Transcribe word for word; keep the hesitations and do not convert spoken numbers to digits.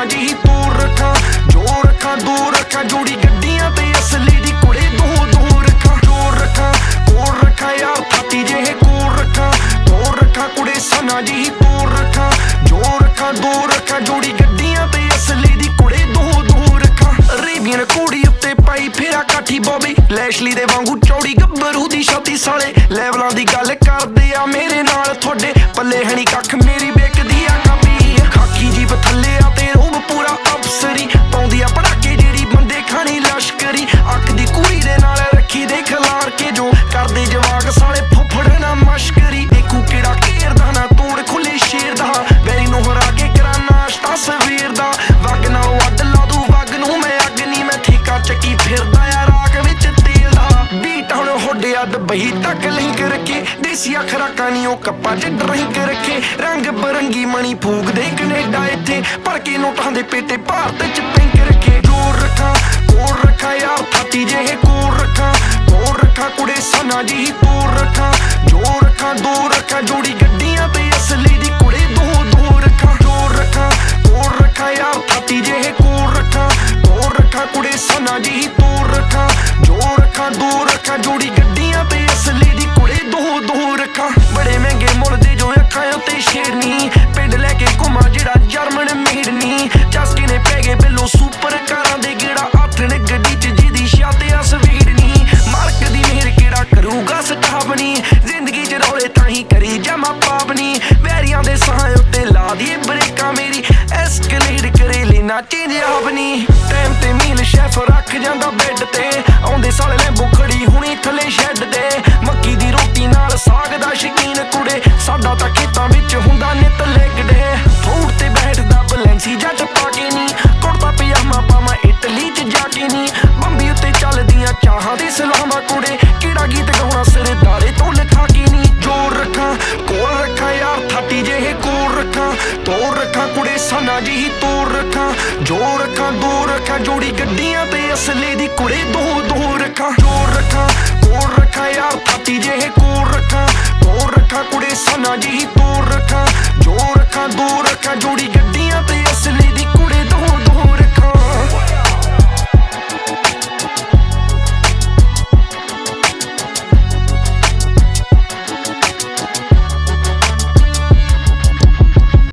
ਸਨਾ ਜੀ ਤੋਰ ਰੱਖਾਂ ਜੋ ਰੱਖਾਂ ਦੂਰ ਰੱਖਾਂ ਜੋੜੀ ਗੱਡੀਆਂ ਤੇ ਅਸਲੀ ਦੀ ਕੁੜੇ ਦੋ ਦੋ ਰੱਖਾਂ ਜੋਰ ਰੱਖਾਂ ਕੋਰ ਰੱਖਾਂ ਯਾਰ ਫਾਟੀ ਜਿਹੇ ਕੋਰ ਰੱਖਾਂ ਤੋਰ ਰੱਖਾਂ ਕੁੜੇ ਸਨਾ ਜੀ ਤੋਰ ਰੱਖਾਂ ਜੋ ਰੱਖਾਂ ਦੋ ਰੱਖਾਂ ਜੋੜੀ ਗੱਡੀਆਂ ਤੇ ਅਸਲੀ ਦੀ ਕੁੜੇ ਦੋ ਦੋ ਰੱਖਾਂ ਅਰੇਬੀਅਨ ਕੁੜੀ ਉੱਤੇ ਪਾਈ ਫੇਰਾ ਕਾਠੀ ਬੋਬੀ ਲੈਸ਼ਲੀ ਦੇ ਵਾਂਗੂ ਚੌੜੀ ਗੱਭਰੂ ਦੀ ਛਾਤੀ ਸਾਲੇ ਲੈਵਲਾਂ ਦੀ ਗੱਲ ਕਰਦੇ ਆ ਮੇਰੇ ਨਾਲ ਤੁਹਾਡੇ ਪੱਲੇ ਹਣੀ ਕੱਖ ਮੇਰੀ ਵੇਖਦੀ ਆ ਕਾਪੀ ਖਾਕੀ ਜੀਪ ਥੱਲੇ ਆ ਤੇ ਰੂਬ ਪੂਰਾ ਅਫਸਰੀ ਪਾਉਂਦੀ ਆ ਪੜਾਕੇ ਜਿਹੜੀ ਬੰਦੇ ਖਾਣੀ ਲਸ਼ਕਰੀ ਅੱਖ ਦੀ ਕੁੜੀ ਦੇ ਨਾਲ ਰੱਖੀ ਦੇ ਖਿਲਾਰ ਕੇ ਜੋ ਕਰਦੇ ਜਵਾਕ ਸਾਲੇ ਫੁੱਫੜ ਨਾ ਮਸ਼ਕਰੀ ਦੇਖੂ ਕਿਹੜਾ ਘੇਰਦਾ ਨਾ ਤੋੜ ਖੁੱਲੇ ਸ਼ੇਰ ਦਾ ਵੈਰੀ ਨੂੰ ਹਰਾ ਕੇ ਕਰਾਂ ਨਾਸ਼ਤਾ ਸਵੇਰ ਦਾ ਵਗ ਨਾ ਵੱਢ ਲਾ ਦੂ ਵਗ ਨੂੰ ਮੈਂ ਅੱਗ ਨੀ ਮੈਂ ਠੇਕਾ ਚੱਕੀ ਫਿਰਦਾ ਆ ਰਾਖ ਵਿੱਚ ਤੇਲ ਦਾ ਬੀਟ ਹੁਣ ਹੋਡਿਆ ਦੁਬਈ ਤੱਕ ਲਿੰਕ ਰੱਖੇ ਦੇਸੀ ਖਰਾਕਾਂ ਨੀ ਉਹ ਕੱਪਾਂ ਚ ਡਰਿੰਕ ਰੱਖੇ ਰੰਗ ਬਰੰਗੀ ਮਣੀ ਫੂਕਦੇ ਕੈਨੇਡਾ ਇੱਥੇ ਭੜਕੇ ਨੋਟਾਂ ਦੇ ਪੇਟੇ ਭਾਰਤ ਚ ਪਿੰਕ ਰੱਖੇ ਜੋਰ ਰੱਖਾਂ ਕੋਰ ਰੱਖਾਂ ਯਾਰ ਫਾਟੀ ਜਿਹੇ ਕੋਰ ਰੱਖਾਂ ਤੋਰ ਰੱਖਾਂ ਕੁੜੇ ਸਨਾ ਜੀ ਤੋਰ ਰੱਖਾਂ ਜੋ ਰੱਖਾਂ ਦੋ ਰੱਖਾਂ ਜੋੜੀ ਗੱਡੀਆਂ ਤੇ ਅਸਲੀ ਦੀ ਕੁੜੇ ਦੋ ਦੋ ਰੱਖਾਂ ਜੋਰ ਰੱਖਾਂ ਕੋਰ ਰੱਖਾਂ ਯਾਰ ਫਾਟੀ ਜਿਹੇ ਕੋਰ ਰੱਖਾਂ ਤੋਰ ਰੱਖਾਂ ਕੁੜੇ ਸਨਾ ਜੀ ਤੋਰ ਰੱਖਾਂ ਜੋ ਰੱਖਾਂ ਦੋ ਰੱਖਾਂ ਜੋੜੀ ਗੱਡੀਆਂ ਤੇ ਅਸਲੀ ਦੀ ਕੁੜੇ ਦੋ ਦੋ ਰੱਖਾਂ ਬੜੇ ਮਹਿੰਗੇ ਮੁੱਲ ਦੇ ਜੋ ਅੱਖਾਂ ਉੱਤੇ ਸ਼ੇਰਨੀ ਪਿੰਡ ਲੈ ਕੇ ਘੁੰਮਾ ਜਿਹੜਾ ਜਰਮਨ ਮੇਡਨੀ ਚਸਕੇ ਨੇ ਪੈ ਗਏ ਬਿੱਲੋ ਸੁਪਰ ਕਾਰਾਂ ਦੇ ਗੇੜਾ ਆਥਣ ਗੱਡੀ ਚ ਜਿਹਦੀ ਛੱਤ ਆ ਸਵੀਡਨੀ ਮਾਲਕ ਦੀ ਮਿਹਰ ਕਿਹੜਾ ਕਰੂਗਾ ਸਟਾਪਨੀ ਜ਼ਿੰਦਗੀ ਚ ਰੌਲੇ ਤਾਂ ਹੀ ਕਰੀ ਜਮਾ ਪਾਪਨੀ ਵੈਰੀਆਂ ਦੇ ਸਾਹ ਉੱਤੇ ਲਾ ਦੀਏ ਬ੍ਰੇਕਾਂ ਮੇਰੀ ਐਸਕਲੇਟ ਕਰੇ ਲੈਣਾ ਚੇਂਜ ਆਪਣੀ ਟਾਈਮ ਤੇ ਮੀਲ ਸ਼ੈਫ ਰੱਖ ਜਾਂਦਾ ਬੈੱਡ ਤੇ ਆਉਂਦੇ ਸਾਲੇ ਲੈਂਬੋ ਖੜੀ ਹੁਣੀ ਥੱਲੇ ਸ਼ੈੱਡ ਦੇ ਮੱਕੀ ਦੀ ਰੋਟੀ ਨਾਲ ਸਾਗ ਦਾ ਸ਼ਕੀਨ ਕੁੜੇ ਸਾਡਾ ਤਾਂ ਖੇਤਾਂ ਵਿੱਚ ਹੁੰਦਾ ਨਿੱਤ ਲੈਗ ਡੇ ਫੂਡ ਤੇ ਬੈਠਦਾ ਬਲੈਂਸੀ ਜੱਟ ਪਾ ਕੇ ਨੀ ਕੁੜਤਾ ਪਜਾਮਾ ਪਾਵਾਂ ਇਟਲੀ ਚ ਜਾ ਕੇ ਨੀ ਬੰਬੀ ਉੱਤੇ ਚੱਲਦੀਆਂ ਚਾਹਾਂ ਦੇ ਸਲਾਮਾਂ ਕੁੜੇ ਕਿਹੜਾ ਗੀਤ ਗਾਉਣਾ ਸਰਦਾਰੇ ਤੋਂ ਲਿਖਾ ਕੇ ਨੀ ਜੋਰ ਰੱਖਾਂ ਕੋਲ ਰੱਖਾਂ ਯਾਰ ਥਾਟੀ ਜਿਹੇ ਕੋਰ ਰੱਖਾਂ ਤੋਰ ਰੱਖਾਂ ਕੁੜੇ ਸਨਾ ਜੀ ਤੋਰ ਰੱਖਾਂ ਜੋ ਰੱਖਾਂ ਦੋ ਰੱਖਾਂ ਜੋੜੀ ਗੱਡੀਆਂ ਤੇ ਅਸਲੀ ਦੀ ਕੁੜੇ ਦੋ ਦੋ ਰੱਖਾਂ ਜੋਰ ਰੱਖਾਂ ਕੋਰ ਰੱਖਾਂ ਯਾਰ ਥਾਟੀ ਜਿਹੇ ਕੋਰ ਰੱਖਾਂ ਤੋਰ ਰੱਖਾਂ ਕੁੜੇ ਸਨਾ ਜੀ ਤੋਰ ਰੱਖਾਂ ਜੋ ਰੱਖਾਂ ਦੋ ਰੱਖਾਂ ਜੋੜੀ